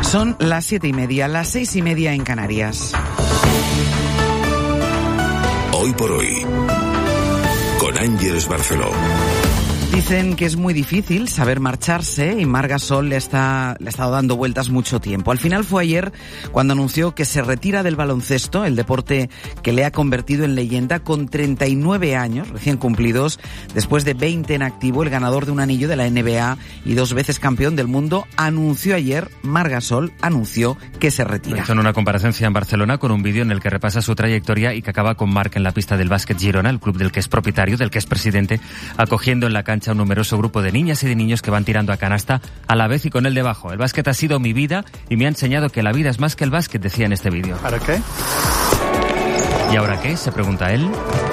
Son las 7:30, las 6:30 en Canarias. Hoy por hoy, con Ángeles Barceló. Dicen que es muy difícil saber marcharse y Marc Gasol le ha estado dando vueltas mucho tiempo. Al final fue ayer cuando anunció que se retira del baloncesto, el deporte que le ha convertido en leyenda, con 39 años recién cumplidos. Después de 20 en activo, el ganador de un anillo de la NBA y 2 veces campeón del mundo anunció ayer, Marc Gasol anunció que se retira. Hizo una comparecencia en Barcelona con un vídeo en el que repasa su trayectoria y que acaba con Marc en la pista del Básquet Girona, el club del que es propietario, del que es presidente, acogiendo en la cancha a un numeroso grupo de niñas y de niños que van tirando a canasta a la vez y con él debajo. El básquet ha sido mi vida y me ha enseñado que la vida es más que el básquet, decía en este vídeo. ¿Ahora qué? ¿Y ahora qué?, se pregunta él.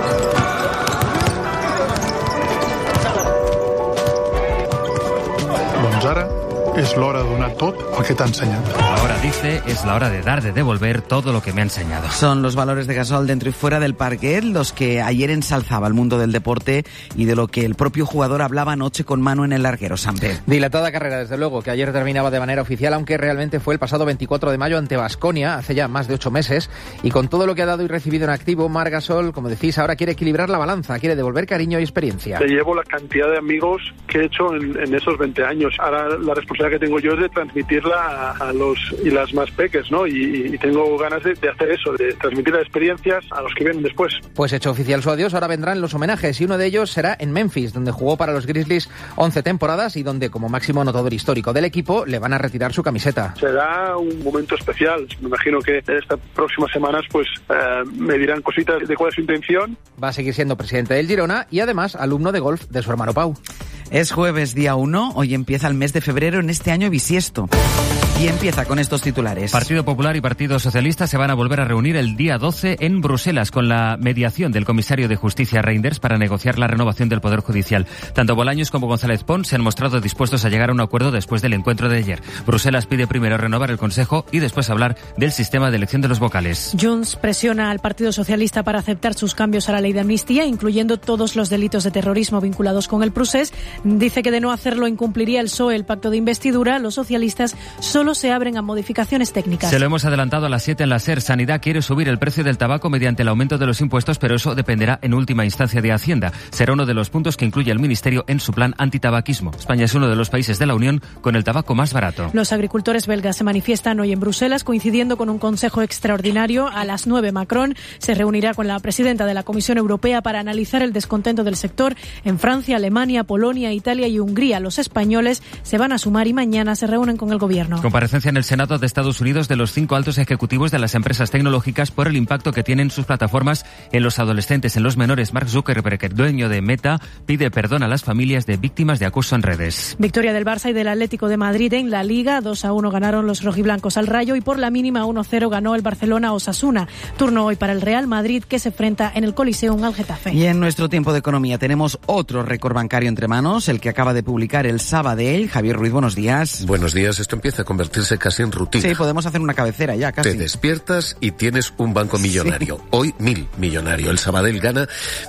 Doncs ara és l'hora de donar tot el que t'ha ensenyat. Ahora, dice, es la hora de dar, de devolver todo lo que me ha enseñado. Son los valores de Gasol dentro y fuera del parquet los que ayer ensalzaba el mundo del deporte y de lo que el propio jugador hablaba anoche con Manu en el larguero, Samper. Dilatada carrera, desde luego, que ayer terminaba de manera oficial, aunque realmente fue el pasado 24 de mayo ante Baskonia, hace ya más de 8 meses, y con todo lo que ha dado y recibido en activo, Marc Gasol, como decís, ahora quiere equilibrar la balanza, quiere devolver cariño y experiencia. Te llevo la cantidad de amigos que he hecho en esos 20 años. Ahora la responsabilidad que tengo yo es de transmitirla a los y las más peques, ¿no? Y tengo ganas de hacer eso, de transmitir las experiencias a los que vienen después. Pues hecho oficial su adiós, ahora vendrán los homenajes y uno de ellos será en Memphis, donde jugó para los Grizzlies 11 temporadas y donde, como máximo anotador histórico del equipo, le van a retirar su camiseta. Será un momento especial. Me imagino que estas próximas semanas pues me dirán cositas de cuál es su intención. Va a seguir siendo presidente del Girona y además alumno de golf de su hermano Pau. Es jueves, día 1, hoy empieza el mes de febrero en este año bisiesto. Y empieza con estos titulares. Partido Popular y Partido Socialista se van a volver a reunir el día 12 en Bruselas con la mediación del comisario de Justicia Reinders para negociar la renovación del Poder Judicial. Tanto Bolaños como González Pons se han mostrado dispuestos a llegar a un acuerdo después del encuentro de ayer. Bruselas pide primero renovar el Consejo y después hablar del sistema de elección de los vocales. Junts presiona al Partido Socialista para aceptar sus cambios a la ley de amnistía, incluyendo todos los delitos de terrorismo vinculados con el procés. Dice que de no hacerlo incumpliría el PSOE el pacto de investidura. Los socialistas solo se abren a modificaciones técnicas. Se lo hemos adelantado a las 7 en la SER. Sanidad quiere subir el precio del tabaco mediante el aumento de los impuestos, pero eso dependerá en última instancia de Hacienda. Será uno de los puntos que incluye el Ministerio en su plan antitabaquismo. España es uno de los países de la Unión con el tabaco más barato. Los agricultores belgas se manifiestan hoy en Bruselas, coincidiendo con un consejo extraordinario. A las 9, Macron se reunirá con la presidenta de la Comisión Europea para analizar el descontento del sector en Francia, Alemania, Polonia, Italia y Hungría. Los españoles se van a sumar y mañana se reúnen con el gobierno. Comparecencia en el Senado de Estados Unidos de los 5 altos ejecutivos de las empresas tecnológicas por el impacto que tienen sus plataformas en los adolescentes, en los menores. Mark Zuckerberg, el dueño de Meta, pide perdón a las familias de víctimas de acoso en redes. Victoria del Barça y del Atlético de Madrid en la Liga. 2-1 ganaron los rojiblancos al Rayo y por la mínima 1-0 ganó el Barcelona a Osasuna. Turno hoy para el Real Madrid, que se enfrenta en el Coliseum al Getafe. Y en nuestro tiempo de economía tenemos otro récord bancario entre manos, el que acaba de publicar el Sabadell. Javier Ruiz, buenos días. Buenos días. Esto empieza a convertirse casi en rutina. Sí, podemos hacer una cabecera ya, casi. Te despiertas y tienes un banco millonario. Sí. Hoy 1.000 millonario. El Sabadell gana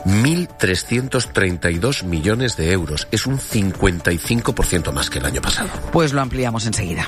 1.332 millones de euros. Es un 55% más que el año pasado. Pues lo ampliamos enseguida.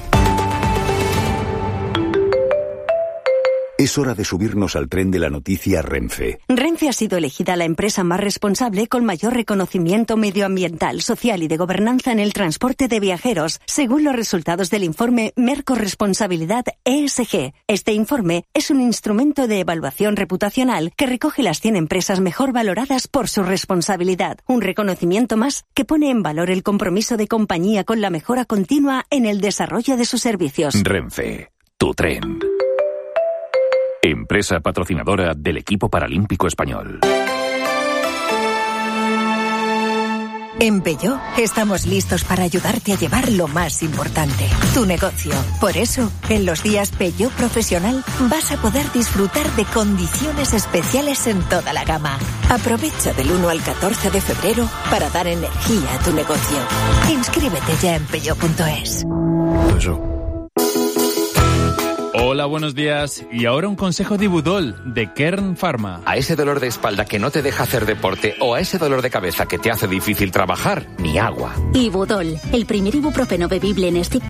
Es hora de subirnos al tren de la noticia Renfe. Renfe ha sido elegida la empresa más responsable con mayor reconocimiento medioambiental, social y de gobernanza en el transporte de viajeros, según los resultados del informe Merco Responsabilidad ESG. Este informe es un instrumento de evaluación reputacional que recoge las 100 empresas mejor valoradas por su responsabilidad. Un reconocimiento más que pone en valor el compromiso de compañía con la mejora continua en el desarrollo de sus servicios. Renfe, tu tren. Empresa patrocinadora del equipo paralímpico español. En Peugeot estamos listos para ayudarte a llevar lo más importante, tu negocio. Por eso, en los días Peugeot Profesional vas a poder disfrutar de condiciones especiales en toda la gama. Aprovecha del 1 al 14 de febrero para dar energía a tu negocio. Inscríbete ya en peugeot.es. Hola, buenos días. Y ahora un consejo de Ibudol, de Kern Pharma. A ese dolor de espalda que no te deja hacer deporte o a ese dolor de cabeza que te hace difícil trabajar, ni agua. Ibudol, el primer ibuprofeno bebible en stick